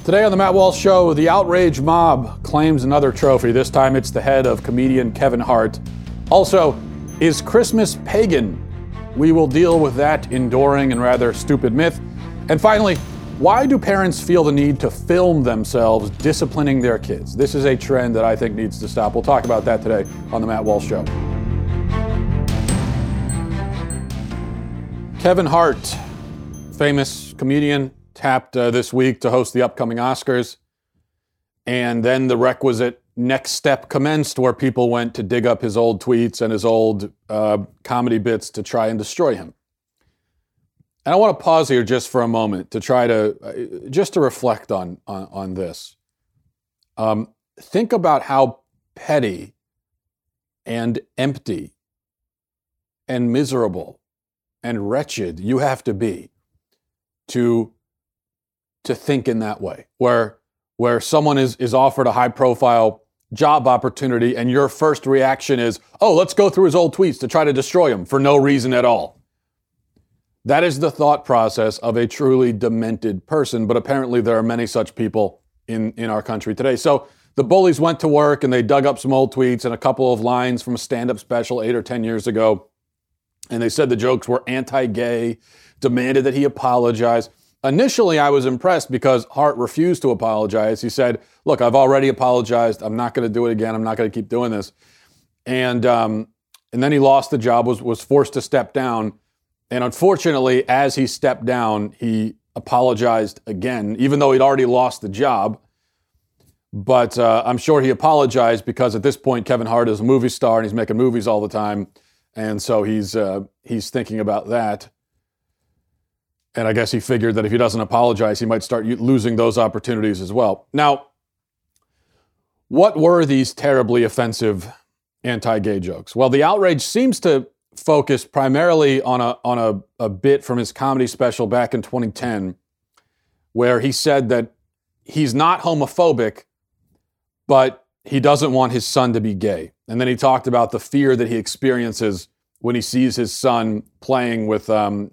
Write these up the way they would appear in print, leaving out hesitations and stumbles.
Today on the Matt Walsh Show, the outrage mob claims another trophy. This time it's the head of comedian Kevin Hart. Also, is Christmas pagan? We will deal with that enduring and rather stupid myth. And finally, why do parents feel the need to film themselves disciplining their kids? This is a trend that I think needs to stop. We'll talk about that today on the Matt Walsh Show. Kevin Hart, famous comedian, tapped this week to host the upcoming Oscars. And then the requisite next step commenced where people went to dig up his old tweets and his old comedy bits to try and destroy him. And I want to pause here just for a moment to try to, just to reflect on this. Think about how petty and empty and miserable and wretched you have to be to think in that way, where someone is offered a high-profile job opportunity and your first reaction is, oh, let's go through his old tweets to try to destroy him for no reason at all. That is the thought process of a truly demented person, but apparently there are many such people in our country today. So the bullies went to work and they dug up some old tweets and a couple of lines from a stand-up special 8 or 10 years ago, and they said the jokes were anti-gay, demanded that he apologize. Initially, I was impressed because Hart refused to apologize. He said, look, I've already apologized. I'm not going to do it again. I'm not going to keep doing this. And then he lost the job, was forced to step down. And unfortunately, as he stepped down, he apologized again, even though he'd already lost the job. But I'm sure he apologized because at this point, Kevin Hart is a movie star and he's making movies all the time. And so he's thinking about that. And I guess he figured that if he doesn't apologize, he might start losing those opportunities as well. Now, what were these terribly offensive anti-gay jokes? Well, the outrage seems to focus primarily on a bit from his comedy special back in 2010, where he said that he's not homophobic, but he doesn't want his son to be gay. And then he talked about the fear that he experiences when he sees his son playing with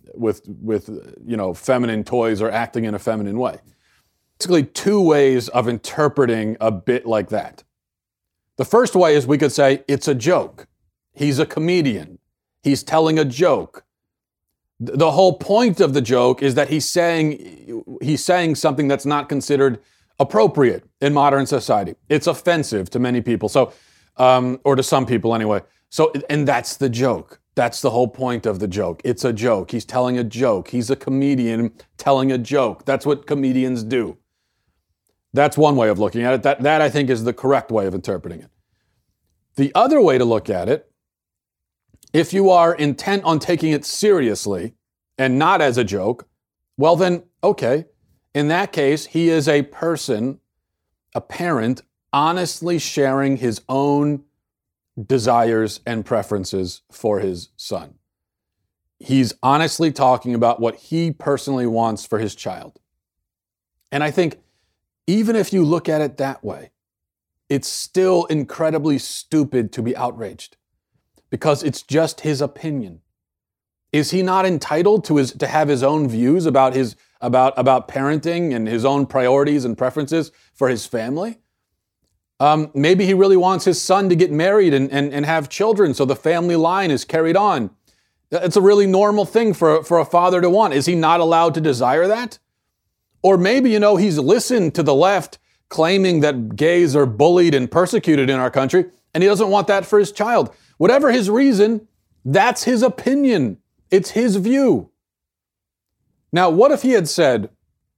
feminine toys or acting in a feminine way. Basically, two ways of interpreting a bit like that. The first way is we could say it's a joke. He's a comedian. He's telling a joke. The whole point of the joke is that he's saying something that's not considered appropriate in modern society. It's offensive to many people, or to some people anyway. So, and that's the joke. That's the whole point of the joke. It's a joke. He's telling a joke. He's a comedian telling a joke. That's what comedians do. That's one way of looking at it. That I think is the correct way of interpreting it. The other way to look at it, if you are intent on taking it seriously and not as a joke, well then, okay. In that case, he is a person, a parent, honestly sharing his own desires and preferences for his son. He's honestly talking about what he personally wants for his child. And I think even if you look at it that way, it's still incredibly stupid to be outraged because it's just his opinion. Is he not entitled to have his own views about parenting and his own priorities and preferences for his family? Maybe he really wants his son to get married and have children so the family line is carried on. It's a really normal thing for a father to want. Is he not allowed to desire that? Or maybe, he's listened to the left claiming that gays are bullied and persecuted in our country, and he doesn't want that for his child. Whatever his reason, that's his opinion. It's his view. Now, what if he had said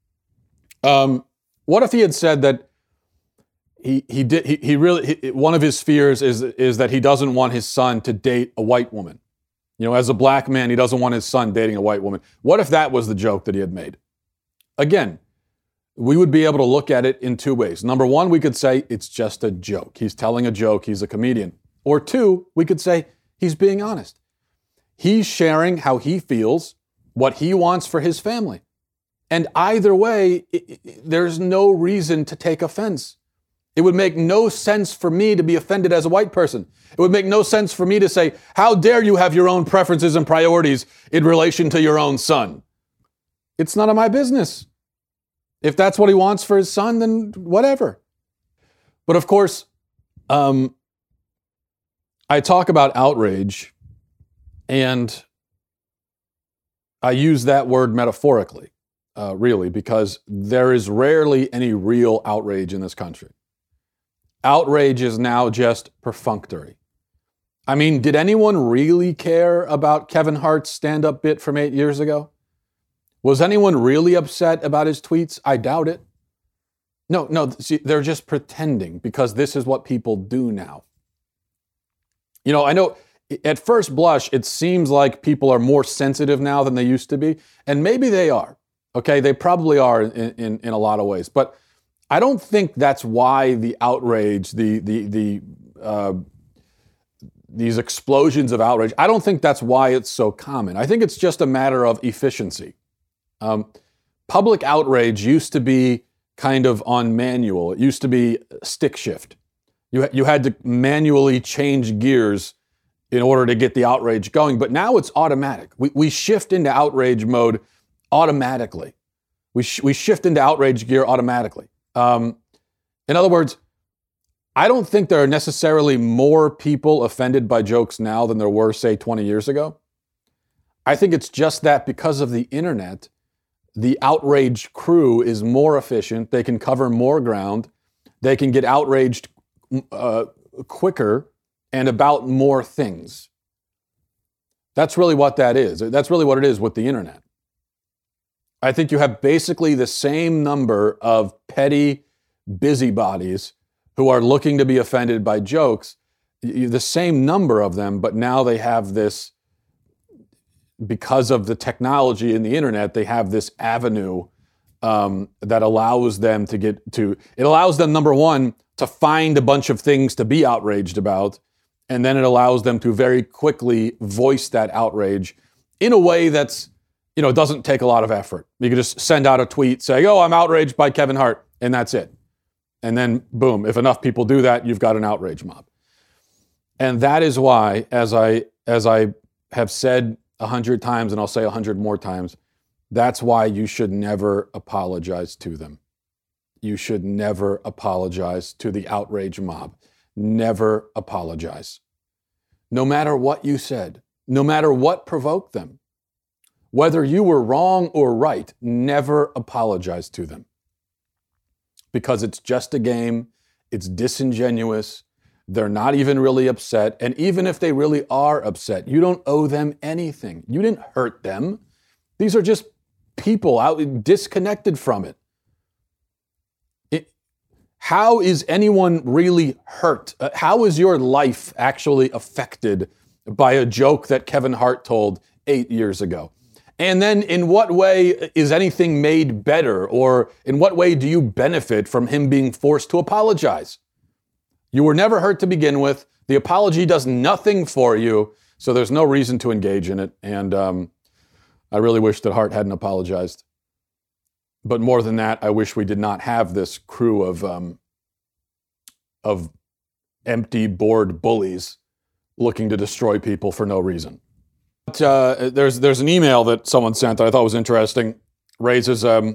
that one of his fears is that he doesn't want his son to date a white woman. As a black man, he doesn't want his son dating a white woman. What if that was the joke that he had made? Again, we would be able to look at it in two ways. Number one, we could say it's just a joke. He's telling a joke. He's a comedian. Or two, we could say he's being honest. He's sharing how he feels, what he wants for his family. And either way, there's no reason to take offense. It would make no sense for me to be offended as a white person. It would make no sense for me to say, how dare you have your own preferences and priorities in relation to your own son? It's none of my business. If that's what he wants for his son, then whatever. But of course, I talk about outrage, and I use that word metaphorically, really, because there is rarely any real outrage in this country. Outrage is now just perfunctory. I mean, did anyone really care about Kevin Hart's stand-up bit from 8 years ago? Was anyone really upset about his tweets? I doubt it. No, see, they're just pretending because this is what people do now. You know, I know at first blush, it seems like people are more sensitive now than they used to be, and maybe they are. Okay, they probably are in a lot of ways, but I don't think that's why the outrage, these explosions of outrage, I don't think that's why it's so common. I think it's just a matter of efficiency. Public outrage used to be kind of on manual. It used to be stick shift. You had to manually change gears in order to get the outrage going, but now it's automatic. We shift into outrage mode automatically. We shift into outrage gear automatically. In other words, I don't think there are necessarily more people offended by jokes now than there were, say, 20 years ago. I think it's just that because of the internet, the outrage crew is more efficient. They can cover more ground. They can get outraged quicker and about more things. That's really what that is. That's really what it is with the internet. I think you have basically the same number of petty busybodies who are looking to be offended by jokes, the same number of them, but now they have this, because of the technology and the internet, they have this avenue that allows them to get to, it allows them, number one, to find a bunch of things to be outraged about, and then it allows them to very quickly voice that outrage in a way that's, you know, it doesn't take a lot of effort. You can just send out a tweet saying, "Oh, I'm outraged by Kevin Hart," and that's it. And then, boom, if enough people do that, you've got an outrage mob. And that is why, as I have said 100 times, and I'll say 100 more times, that's why you should never apologize to them. You should never apologize to the outrage mob. Never apologize. No matter what you said, no matter what provoked them, whether you were wrong or right, never apologize to them. Because it's just a game, it's disingenuous, they're not even really upset, and even if they really are upset, you don't owe them anything. You didn't hurt them. These are just people out disconnected from it. How is anyone really hurt? How is your life actually affected by a joke that Kevin Hart told 8 years ago? And then in what way is anything made better, or in what way do you benefit from him being forced to apologize? You were never hurt to begin with. The apology does nothing for you, so there's no reason to engage in it. And I really wish that Hart hadn't apologized. But more than that, I wish we did not have this crew of empty, bored bullies looking to destroy people for no reason. But, there's an email that someone sent that I thought was interesting. Raises a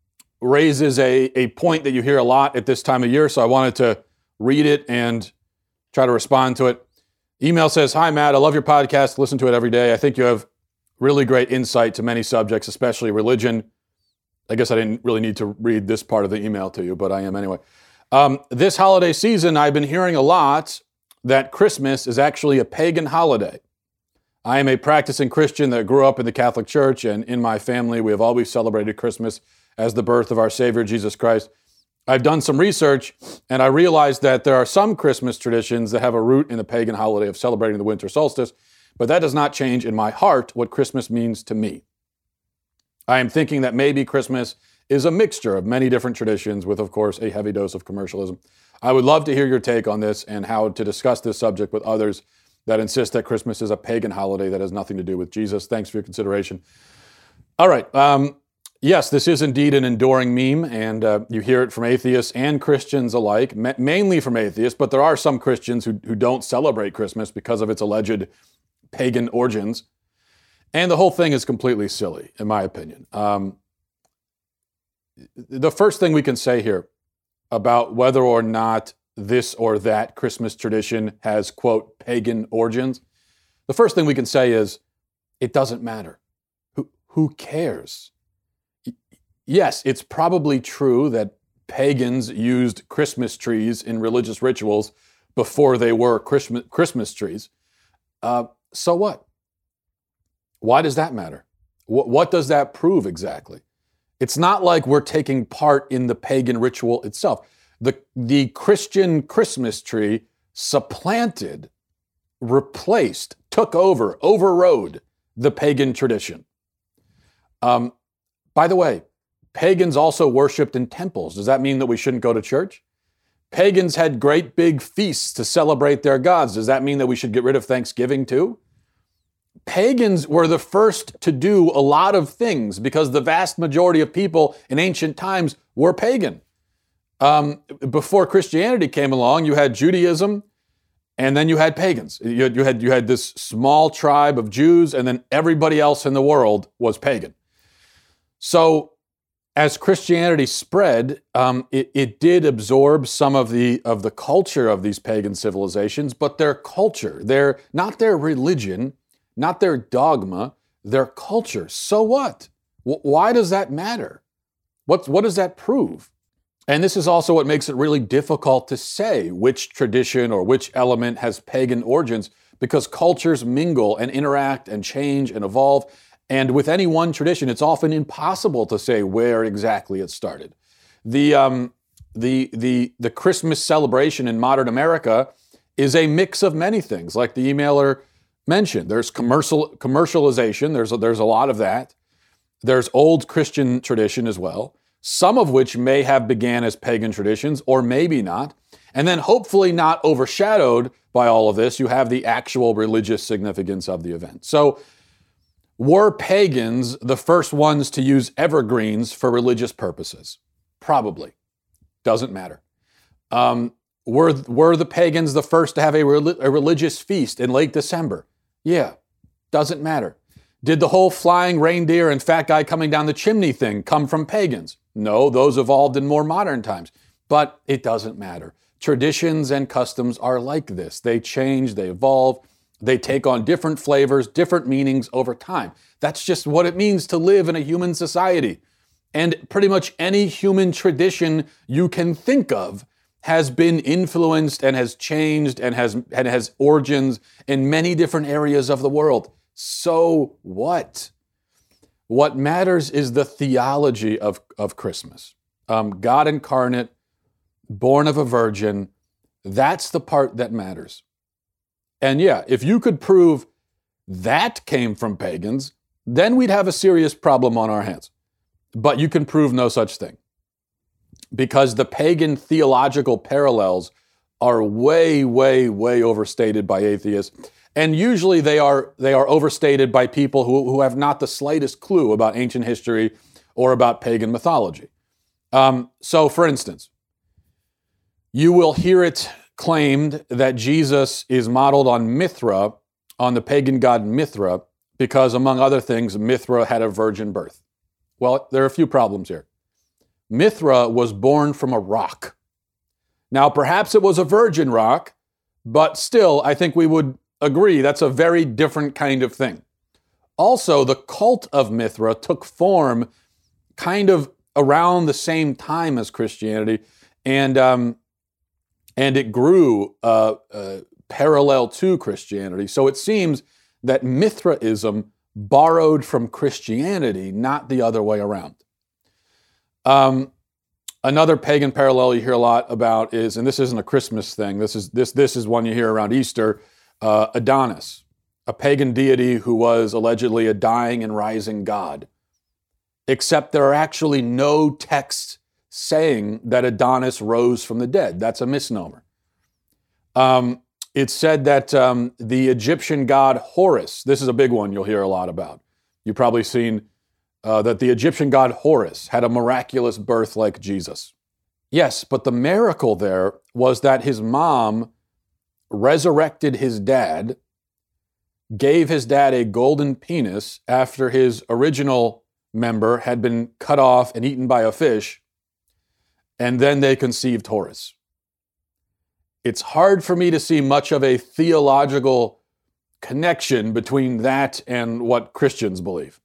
point that you hear a lot at this time of year, so I wanted to read it and try to respond to it. Email says, "Hi, Matt. I love your podcast. Listen to it every day. I think you have really great insight to many subjects, especially religion." I guess I didn't really need to read this part of the email to you, but I am anyway. This holiday season, I've been hearing a lot that Christmas is actually a pagan holiday. I am a practicing Christian that grew up in the Catholic Church, and in my family, we have always celebrated Christmas as the birth of our Savior, Jesus Christ. I've done some research, and I realized that there are some Christmas traditions that have a root in the pagan holiday of celebrating the winter solstice, but that does not change in my heart what Christmas means to me. I am thinking that maybe Christmas is a mixture of many different traditions with, of course, a heavy dose of commercialism. I would love to hear your take on this and how to discuss this subject with others that insist that Christmas is a pagan holiday that has nothing to do with Jesus. Thanks for your consideration. All right. Yes, this is indeed an enduring meme, and you hear it from atheists and Christians alike, mainly from atheists, but there are some Christians who don't celebrate Christmas because of its alleged pagan origins. And the whole thing is completely silly, in my opinion. the first thing we can say here about whether or not this or that Christmas tradition has, quote, pagan origins, the first thing we can say is it doesn't matter. Who cares? Yes, it's probably true that pagans used Christmas trees in religious rituals before they were Christmas trees. So what? Why does that matter? What does that prove exactly? It's not like we're taking part in the pagan ritual itself. The Christian Christmas tree supplanted, replaced, took over, overrode the pagan tradition. By the way, pagans also worshiped in temples. Does that mean that we shouldn't go to church? Pagans had great big feasts to celebrate their gods. Does that mean that we should get rid of Thanksgiving too? Pagans were the first to do a lot of things because the vast majority of people in ancient times were pagan. Before Christianity came along, you had Judaism, and then you had pagans. You had this small tribe of Jews, and then everybody else in the world was pagan. So, as Christianity spread, it did absorb some of the culture of these pagan civilizations, but their culture, not their religion, not their dogma, their culture. So what? Why does that matter? What does that prove? And this is also what makes it really difficult to say which tradition or which element has pagan origins, because cultures mingle and interact and change and evolve. And with any one tradition, it's often impossible to say where exactly it started. The Christmas celebration in modern America is a mix of many things, like the emailer mentioned. There's commercialization. There's a lot of that. There's old Christian tradition as well, some of which may have began as pagan traditions or maybe not. And then hopefully not overshadowed by all of this, you have the actual religious significance of the event. So were pagans the first ones to use evergreens for religious purposes? Probably. Doesn't matter. Were the pagans the first to have a religious feast in late December? Yeah. Doesn't matter. Did the whole flying reindeer and fat guy coming down the chimney thing come from pagans? No, those evolved in more modern times. But it doesn't matter. Traditions and customs are like this. They change, they evolve. They take on different flavors, different meanings over time. That's just what it means to live in a human society. And pretty much any human tradition you can think of has been influenced and has changed and has origins in many different areas of the world. So what? What matters is the theology of Christmas. God incarnate, born of a virgin, that's the part that matters. And yeah, if you could prove that came from pagans, then we'd have a serious problem on our hands. But you can prove no such thing, because the pagan theological parallels are way, way, way overstated by atheists. And usually they are overstated by people who have not the slightest clue about ancient history or about pagan mythology. So for instance, you will hear it claimed that Jesus is modeled on Mithra, on the pagan god Mithra, because among other things, Mithra had a virgin birth. Well, there are a few problems here. Mithra was born from a rock. Now, perhaps it was a virgin rock, but still, I think we would agree that's a very different kind of thing. Also, the cult of Mithra took form kind of around the same time as Christianity, and it grew parallel to Christianity. So it seems that Mithraism borrowed from Christianity, not the other way around. Another pagan parallel you hear a lot about is, and this isn't a Christmas thing, this is one you hear around Easter, Adonis, a pagan deity who was allegedly a dying and rising god. Except there are actually no texts saying that Adonis rose from the dead. That's a misnomer. It's said that the Egyptian god Horus, this is a big one you'll hear a lot about. You've probably seen that the Egyptian god Horus had a miraculous birth like Jesus. Yes, but the miracle there was that his mom resurrected his dad, gave his dad a golden penis after his original member had been cut off and eaten by a fish, and then they conceived Horus. It's hard for me to see much of a theological connection between that and what Christians believe.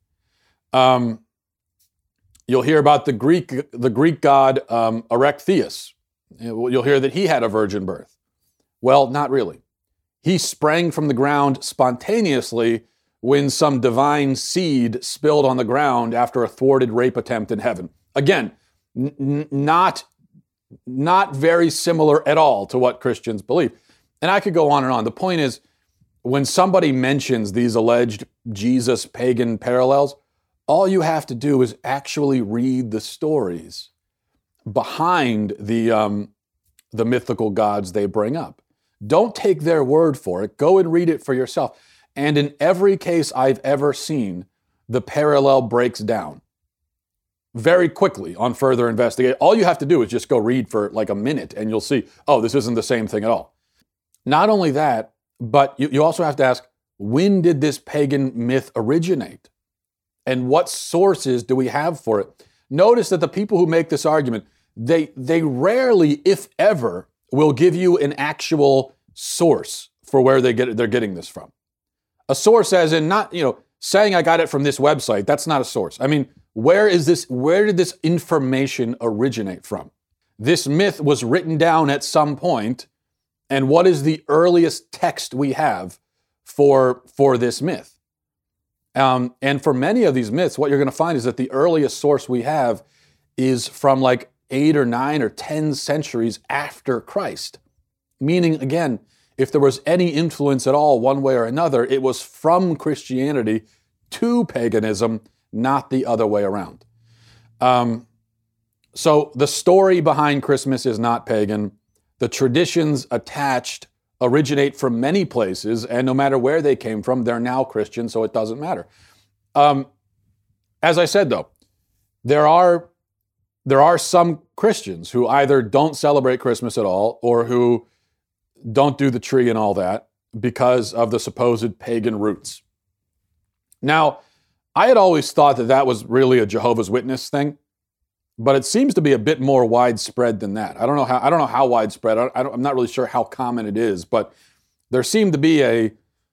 You'll hear about the Greek god Erechtheus. You'll hear that he had a virgin birth. Well, not really. He sprang from the ground spontaneously when some divine seed spilled on the ground after a thwarted rape attempt in heaven. Again, not very similar at all to what Christians believe. And I could go on and on. The point is, when somebody mentions these alleged Jesus pagan parallels, all you have to do is actually read the stories behind the mythical gods they bring up. Don't take their word for it. Go and read it for yourself. And in every case I've ever seen, the parallel breaks down very quickly on further investigation. All you have to do is just go read for like a minute and you'll see, oh, this isn't the same thing at all. Not only that, but you also have to ask, when did this pagan myth originate? And what sources do we have for it? Notice that the people who make this argument, they rarely, if ever, will give you an actual source for where they're getting this from. A source as in not, saying I got it from this website, that's not a source. I mean, where did this information originate from? This myth was written down at some point, and what is the earliest text we have for this myth? And for many of these myths, what you're going to find is that the earliest source we have is from like 8 or 9 or 10 centuries after Christ. Meaning, again, if there was any influence at all one way or another, it was from Christianity to paganism, not the other way around. So the story behind Christmas is not pagan. The traditions attached originate from many places, and no matter where they came from, they're now Christian, so it doesn't matter. As I said, though, there are some Christians who either don't celebrate Christmas at all or who don't do the tree and all that because of the supposed pagan roots. Now, I had always thought that was really a Jehovah's Witness thing, but it seems to be a bit more widespread than that. I don't know how widespread. I'm not really sure how common it is, but there seemed to be a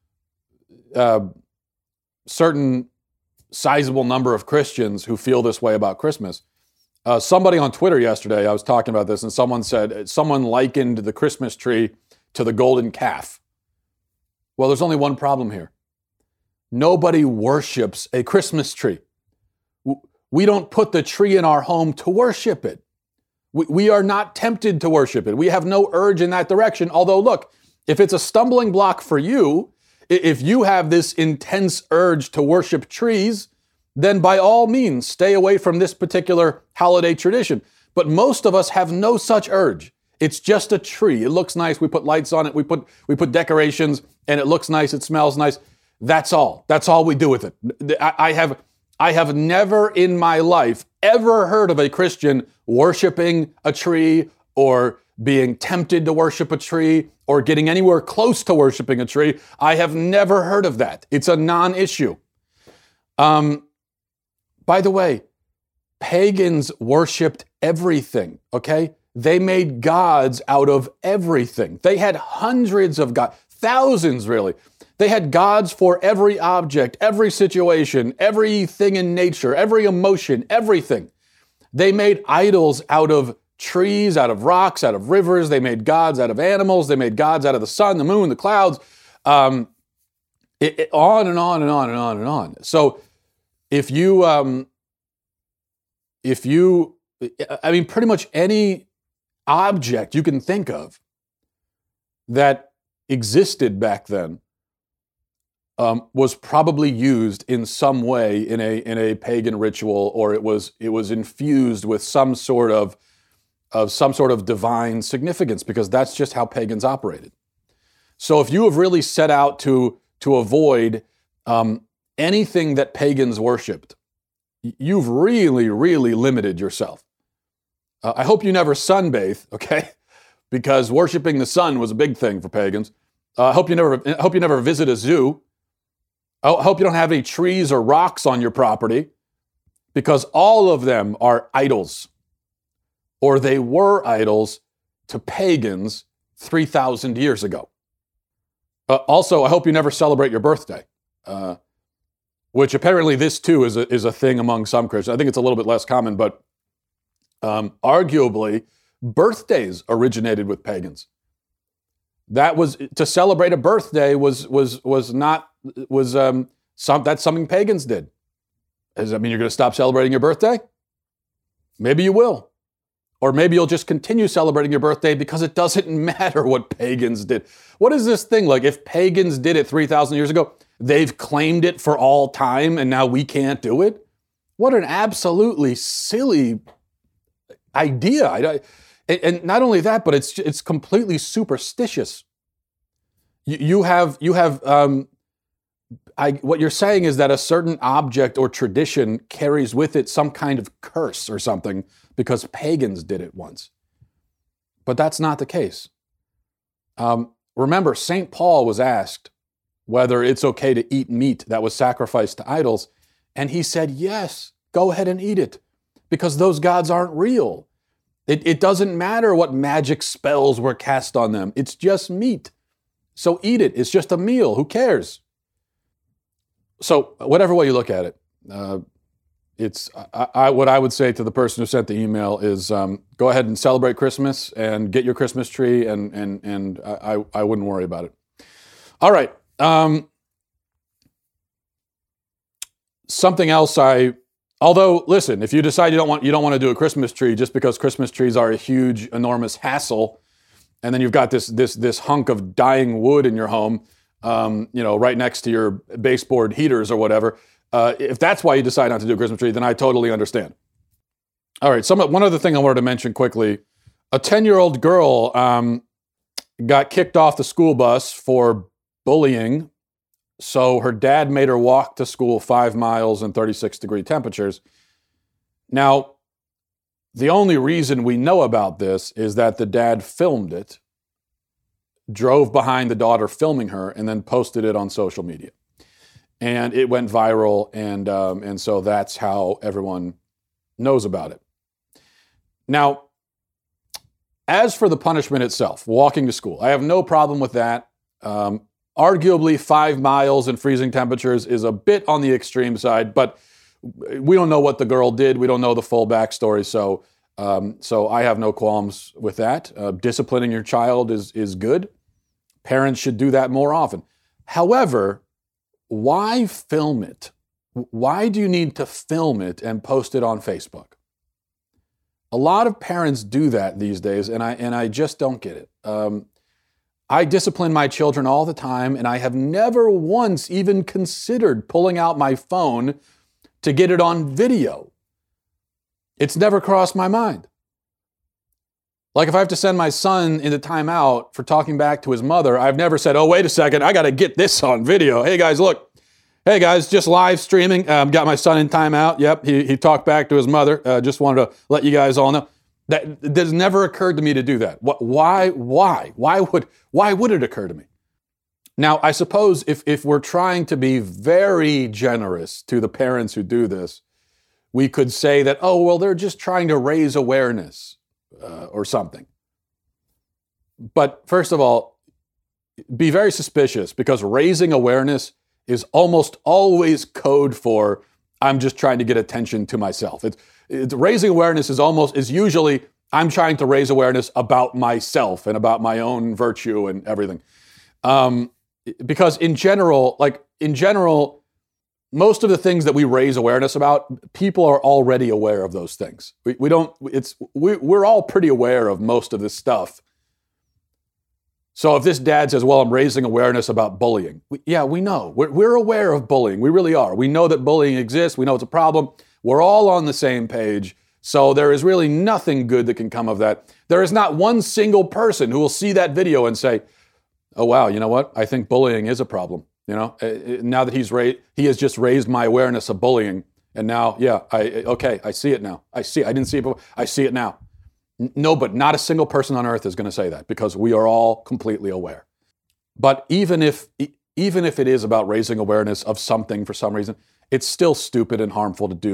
certain sizable number of Christians who feel this way about Christmas. Somebody on Twitter yesterday, I was talking about this, and someone likened the Christmas tree to the golden calf. Well, there's only one problem here. Nobody worships a Christmas tree. We don't put the tree in our home to worship it. We are not tempted to worship it. We have no urge in that direction. Although, look, if it's a stumbling block for you, if you have this intense urge to worship trees, then by all means, stay away from this particular holiday tradition. But most of us have no such urge. It's just a tree. It looks nice. We put lights on it. We put decorations, and it looks nice. It smells nice. That's all. That's all we do with it. I have never in my life ever heard of a Christian worshiping a tree or being tempted to worship a tree or getting anywhere close to worshiping a tree. I have never heard of that. It's a non-issue. By the way, pagans worshiped everything, okay? They made gods out of everything. They had hundreds of gods, thousands really. They had gods for every object, every situation, everything in nature, every emotion, everything. They made idols out of trees, out of rocks, out of rivers. They made gods out of animals. They made gods out of the sun, the moon, the clouds, on and on and on and on and on. So if you, pretty much any object you can think of that existed back then was probably used in some way in a pagan ritual, or it was infused with some sort of divine significance, because that's just how pagans operated. So if you have really set out to avoid anything that pagans worshipped, you've really, really limited yourself. I hope you never sunbathe, okay? Because worshiping the sun was a big thing for pagans. I hope you never visit a zoo. I hope you don't have any trees or rocks on your property, because all of them are idols, or they were idols to pagans 3,000 years ago. Also, I hope you never celebrate your birthday, which apparently this too is a thing among some Christians. I think it's a little bit less common, but arguably, birthdays originated with pagans. That was to celebrate a birthday that's something pagans did. Does that mean you're going to stop celebrating your birthday? Maybe you will. Or maybe you'll just continue celebrating your birthday because it doesn't matter what pagans did. What is this thing? Like, if pagans did it 3,000 years ago, they've claimed it for all time and now we can't do it? What an absolutely silly idea. And not only that, but it's completely superstitious. What you're saying is that a certain object or tradition carries with it some kind of curse or something because pagans did it once. But that's not the case. Remember, St. Paul was asked whether it's okay to eat meat that was sacrificed to idols, and he said, yes, go ahead and eat it, because those gods aren't real. It doesn't matter what magic spells were cast on them. It's just meat. So eat it. It's just a meal. Who cares? So whatever way you look at it, what I would say to the person who sent the email is go ahead and celebrate Christmas and get your Christmas tree, and I wouldn't worry about it. All right. Something else although listen, if you decide you don't want to do a Christmas tree just because Christmas trees are a huge, enormous hassle, and then you've got this hunk of dying wood in your home, right next to your baseboard heaters or whatever. If that's why you decide not to do a Christmas tree, then I totally understand. All right, one other thing I wanted to mention quickly. A 10-year-old girl got kicked off the school bus for bullying, so her dad made her walk to school 5 miles in 36-degree temperatures. Now, the only reason we know about this is that the dad filmed it, drove behind the daughter filming her, and then posted it on social media. And it went viral, and so that's how everyone knows about it. Now, as for the punishment itself, walking to school, I have no problem with that. Arguably, 5 miles in freezing temperatures is a bit on the extreme side, but we don't know what the girl did. We don't know the full backstory, so I have no qualms with that. Disciplining your child is good. Parents should do that more often. However, why film it? Why do you need to film it and post it on Facebook? A lot of parents do that these days, and I just don't get it. I discipline my children all the time, and I have never once even considered pulling out my phone to get it on video. It's never crossed my mind. Like, if I have to send my son into timeout for talking back to his mother, I've never said, oh, wait a second, I got to get this on video. Hey, guys, look. Hey, guys, just live streaming. Got my son in timeout. Yep, he talked back to his mother. Just wanted to let you guys all know. That has never occurred to me to do that. Why would it occur to me? Now, I suppose if we're trying to be very generous to the parents who do this, we could say that, oh, well, they're just trying to raise awareness or something. But first of all, be very suspicious, because raising awareness is almost always code for I'm just trying to get attention to myself. It's raising awareness is usually I'm trying to raise awareness about myself and about my own virtue and everything. Because in general, most of the things that we raise awareness about, people are already aware of those things. We're all pretty aware of most of this stuff. So if this dad says, well, I'm raising awareness about bullying. We know. We're aware of bullying. We really are. We know that bullying exists. We know it's a problem. We're all on the same page. So there is really nothing good that can come of that. There is not one single person who will see that video and say, oh, wow, you know what? I think bullying is a problem. Now that he has just raised my awareness of bullying. And now, I see it now. I didn't see it before. I see it now. No, but not a single person on earth is going to say that, because we are all completely aware. But even if it is about raising awareness of something for some reason, it's still stupid and harmful to do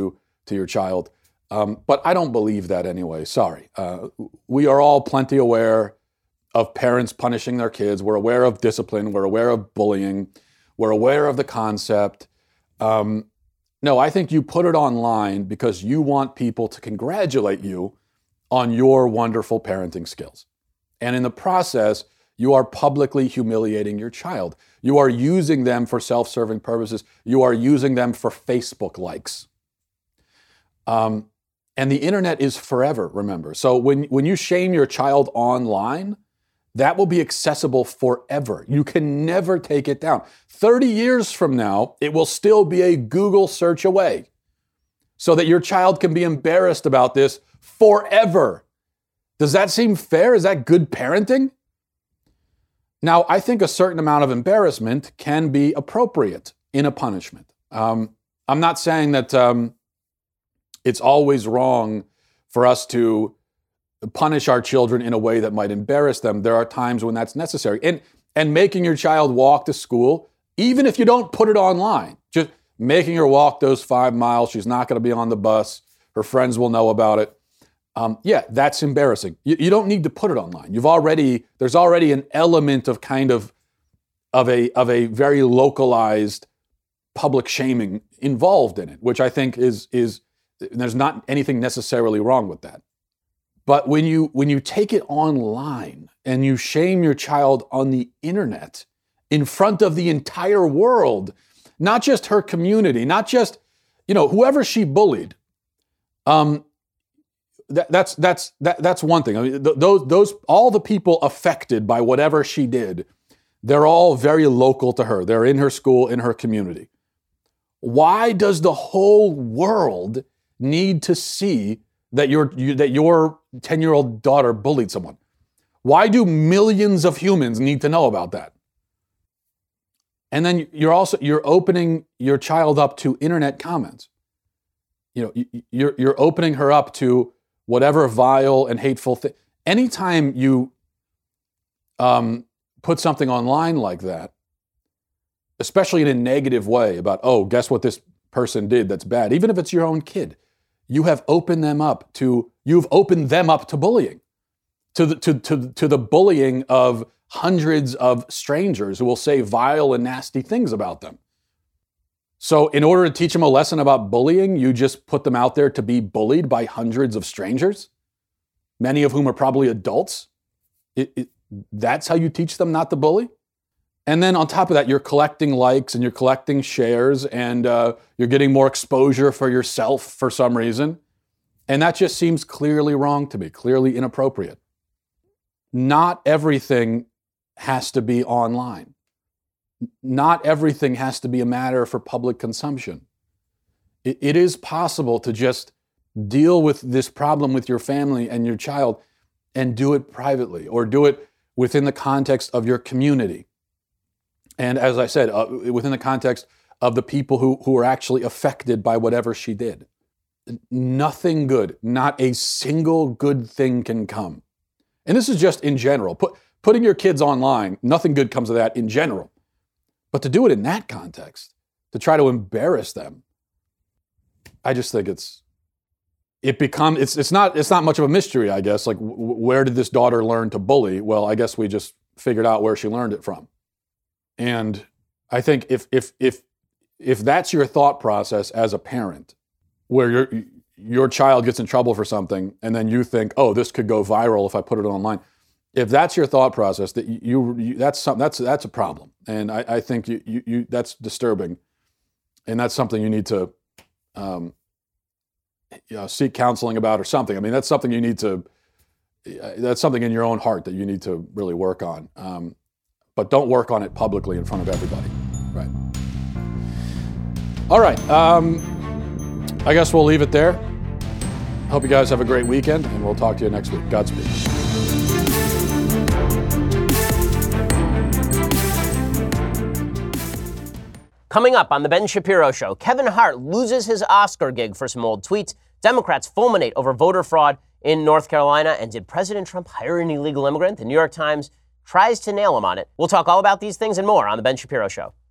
to your child. But I don't believe that anyway. Sorry. We are all plenty aware of parents punishing their kids. We're aware of discipline. We're aware of bullying. We're aware of the concept. No, I think you put it online because you want people to congratulate you on your wonderful parenting skills. And in the process, you are publicly humiliating your child. You are using them for self-serving purposes. You are using them for Facebook likes. And the internet is forever, remember. So when you shame your child online, that will be accessible forever. You can never take it down. 30 years from now, it will still be a Google search away so that your child can be embarrassed about this forever. Does that seem fair? Is that good parenting? Now, I think a certain amount of embarrassment can be appropriate in a punishment. I'm not saying that it's always wrong for us to punish our children in a way that might embarrass them. There are times when that's necessary. And making your child walk to school, even if you don't put it online, just making her walk those 5 miles, she's not going to be on the bus, her friends will know about it. Yeah, that's embarrassing. You don't need to put it online. There's already an element of kind of a very localized public shaming involved in it, which I think is there's not anything necessarily wrong with that. But when you take it online and you shame your child on the internet in front of the entire world, not just her community, not just, whoever she bullied, that's one thing. I mean, those all the people affected by whatever she did, they're all very local to her. They're in her school, in her community. Why does the whole world need to see that your 10-year-old daughter bullied someone? Why do millions of humans need to know about that? And then you're opening your child up to internet comments. You're opening her up to whatever vile and hateful thing. Anytime you put something online like that, especially in a negative way about, oh, guess what this person did that's bad, even if it's your own kid, you've opened them up to bullying, to the bullying of hundreds of strangers who will say vile and nasty things about them. So in order to teach them a lesson about bullying, you just put them out there to be bullied by hundreds of strangers, many of whom are probably adults. That's how you teach them not to bully? And then on top of that, you're collecting likes and you're collecting shares and you're getting more exposure for yourself for some reason. And that just seems clearly wrong to me, clearly inappropriate. Not everything has to be online. Not everything has to be a matter for public consumption. It is possible to just deal with this problem with your family and your child and do it privately or do it within the context of your community. And as I said, within the context of the people who are actually affected by whatever she did. Nothing good, not a single good thing can come. And this is just in general. Putting your kids online, nothing good comes of that in general. But to do it in that context, to try to embarrass them, I just think it's not much of a mystery, I guess. Like, where did this daughter learn to bully? Well, I guess we just figured out where she learned it from. And I think if that's your thought process as a parent, where your child gets in trouble for something, and then you think, oh, this could go viral if I put it online. If that's your thought process, that's a problem, and I think you that's disturbing, and that's something you need to seek counseling about or something. I mean, that's something that's something in your own heart that you need to really work on. But don't work on it publicly in front of everybody. Right. All right. I guess we'll leave it there. Hope you guys have a great weekend, and we'll talk to you next week. Godspeed. Coming up on The Ben Shapiro Show, Kevin Hart loses his Oscar gig for some old tweets. Democrats fulminate over voter fraud in North Carolina. And did President Trump hire an illegal immigrant? The New York Times tries to nail him on it. We'll talk all about these things and more on The Ben Shapiro Show.